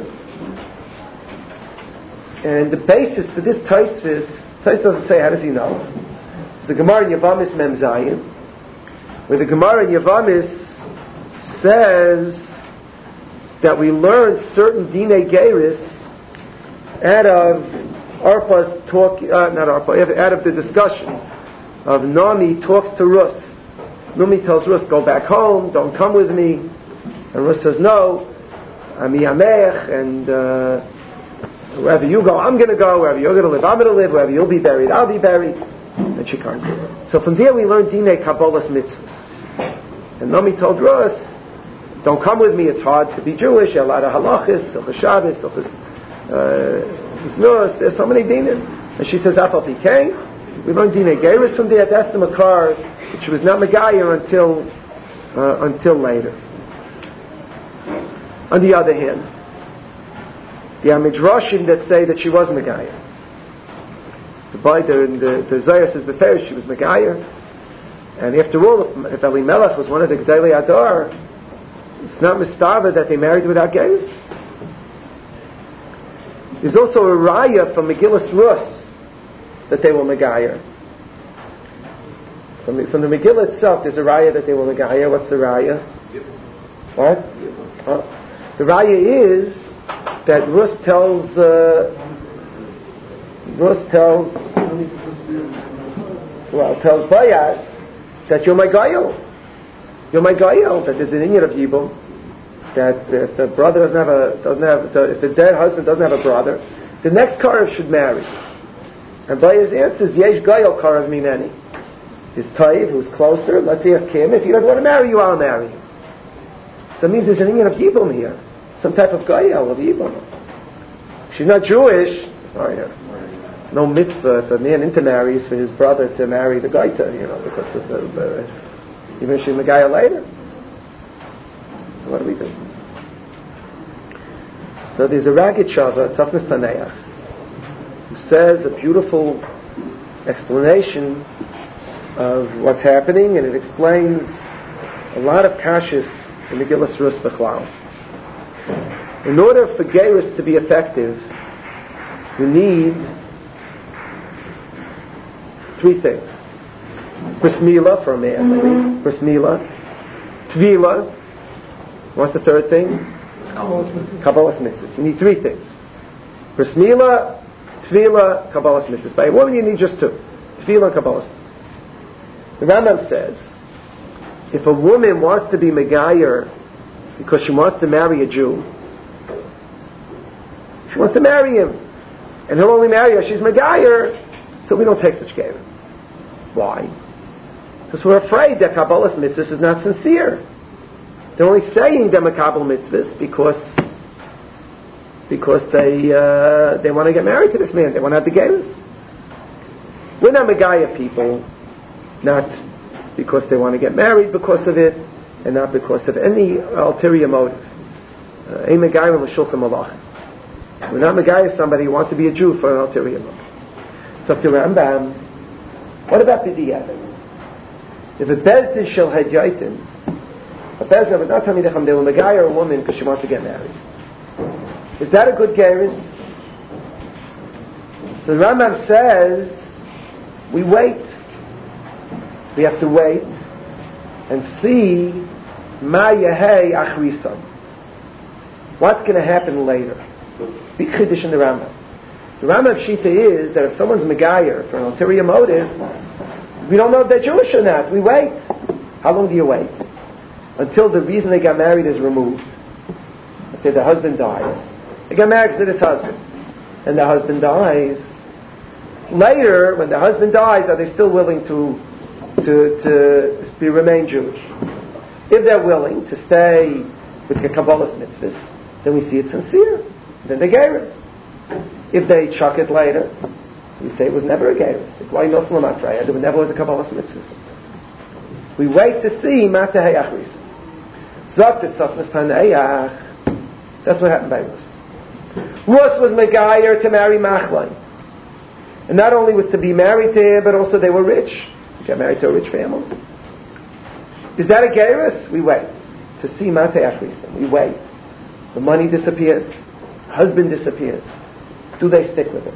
And the basis for this Taisus, Taisus doesn't say, how does he know? The Gemara in Yavamis Mem Zayin, where the Gemara in Yavamis says that we learn certain Dinei Geiris out of Arpa's talk, uh, not Arpa, out of the discussion of Naomi talks to Rus. Naomi tells Rus, go back home, don't come with me. And Rus says, no, I'm Yamech, and uh, wherever you go, I'm going to go. Wherever you're going to live, I'm going to live. Wherever you'll be buried, I'll be buried. And she can't do it. So from there we learn Dinei Kabbalah's mitzvahs. And Naomi told Rus, don't come with me, it's hard to be Jewish, a lot of halachis, Hilchos Shabbos, Hilchos Nus, there's so many dinim. And she says, Afal Pikein, we learn Dinei Geiris from there, that's the Makar. She was not Megayer until uh, until later. On the other hand, there are midrashim that say that she was Megayer. The Bible, the the Zohar says before she was Megayer, and after all, if, if Elimelech was one of the Gdolei Adar, it's not mistava that they married without Geirus. There's also a raya from Megillas Rus that they were Megayer. From the, from the Megillah itself, there's a raya that they were Megayer. What's the raya? What? Uh, the raya is that Rus tells uh, Rus tells well tells Bayaz that you're my Gael. You're my Gael. That there's an inyan of Yibum. That if the brother doesn't have a doesn't have if the dead husband doesn't have a brother, the next Karev should marry. And Bayaz answers, Yesh Gael Karev Mineni. His Taiv, who's closer, let's ask him. If he doesn't want to marry you, I'll marry you. So it means there's an inyan of Yibum here. Some type of Gael of Yibum. She's not Jewish. Oh, yeah. No mitzvah if a man intermarries for his brother to marry the Gaita, you know, because of the, the, even if she's Megayer later. So what do we do? So there's a Ragged Shava, Tzafnas Taneach, who says a beautiful explanation of what's happening, and it explains a lot of kashis in the Megillas Rus Bechlal. In order for Geirus to be effective, you need three things. Bris Milah for a man, Bris Milah. Tvila. What's the third thing? Kabbalas Mitzvahs. You need three things. Bris Milah, Tvila, Kabbalas Mitzvahs. By a woman you need just two. Tvila and Kabbalas. The Rambam says, if a woman wants to be Megayer because she wants to marry a Jew. She wants to marry him. And he'll only marry her. She's Megayer. So we don't take such gerus. Why? Because we're afraid that Kabbalah's mitzvahs is not sincere. They're only saying they're Makabal mitzvahs because because they uh, they want to get married to this man. They want to have the gerus. We're not Megaya people, not because they want to get married because of it, and not because of any ulterior motive. Uh, We're not Megaya somebody who wants to be a Jew for an ulterior motive. So to Rambam, what about B'diavad? If a Bezdin shel Hadyatin, a Bezdin was not Tamidacham, they were Megaya a woman because she wants to get married. Is that a good gerus? So the Rambam says, we wait. We have to wait and see Ma Yehei Achrisam. What's going to happen later? Big chiddush in the Rambam. The Rambam Shita is that if someone's Megayer for an ulterior motive, we don't know if they're Jewish or not. We wait. How long do you wait? Until the reason they got married is removed. Let's say the husband dies. They got married to this husband. And the husband dies. Later, when the husband dies, are they still willing to to to be, remain Jewish? If they're willing to stay with the Kabbalah's mitzvahs, then we see it sincere. Then they gave it. If they chuck it later, we say it was never a gerus. Why not from Afraya? There never was a Kabbalah's mitzvahs. We wait to see Matahei Achris. Zoktet Sofnas Panayach. That's what happened by Rus. Rus was Megayer to marry Machlai. And not only was to be married to him, but also they were rich. She got married to a rich family. Is that a gerus? We wait to see Matei Achrisim. We wait. The money disappears. Husband disappears. Do they stick with it?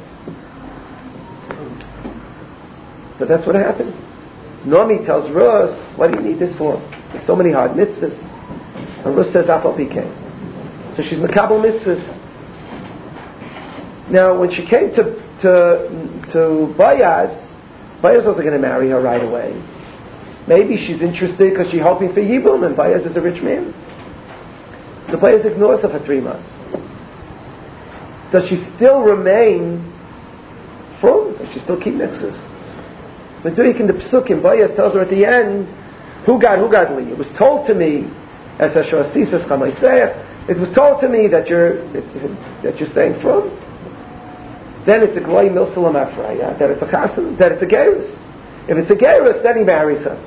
So that's what happened. Nomi tells Rus, what do you need this for? There's so many hard mitzvahs. And Rus says, Afal Pikei. So she's Makabal mitzvahs. Now, when she came to to to Bayaz, Bayaz wasn't going to marry her right away. Maybe she's interested because she's hoping for Yibum, and Bayaz is a rich man. So Bayaz ignores her for three months. Does she still remain from? Does she still keep mitzvahs? But doing in the Psukim, Bayaz tells her at the end, who got who got Li? It was told to me, as Hashosisas Chamaiseh, it was told to me that you're that you're staying from. Then it's a Gloi Milsalam Afraya, that it's a Chassan, that it's a Gerus. If it's a Gerus, then he marries her.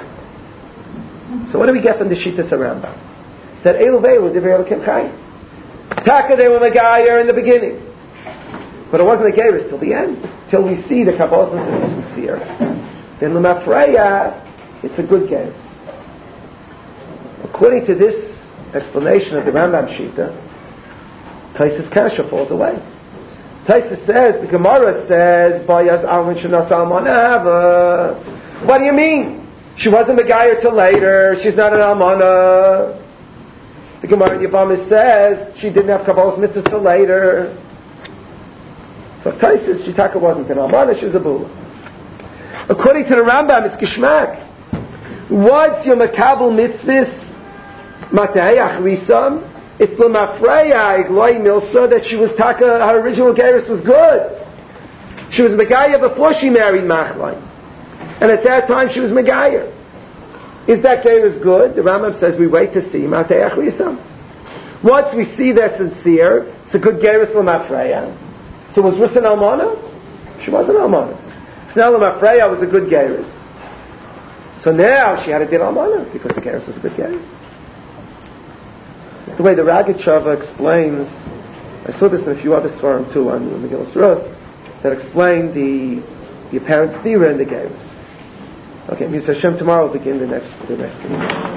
So what do we get from the Shittas Rambam? That Eiluvei was Divrei Elokim Chayim. Taka, they were Megayer in the beginning. But it wasn't a Gerus till the end, till we see the Kabbalah is sincere. Then Lamafraya, it's a good Gerus. According to this explanation of the Rambam Shita, Taisus Kasha falls away. Taisa says, the Gemara says, Bayaz Alman Shanat Almanah. What do you mean? She wasn't Megayer till later. She's not an Almanah. The Gemara in Yevamah says she didn't have Kabbalah's mitzvahs till later. So Taisa, Shitaka wasn't an Almanah, she was a Bula. According to the Rambam, it's Gishmak. What's your Makabal mitzvahs? Matei Achrisam? It's L'mafreya, Igloi Milsa, that she was taka, her original gerus was good. She was Megaya before she married Machlai. And at that time she was Megaya. Is that gerus good? The Rambam says we wait to see Matei Achrisam. Once we see they're sincere, it's a good gerus L'mafreya. So was Rus an Almana? She wasn't Almana. So now L'mafreya was a good gerus. So now she had a din Almana, because the gerus was a good gerus. The way the Ragged Shava explains, I saw this in a few other svarim too on the Megillas Ruth, that explain the the apparent theory in the gerus. Okay, Mister Hashem, tomorrow we'll begin the next the next.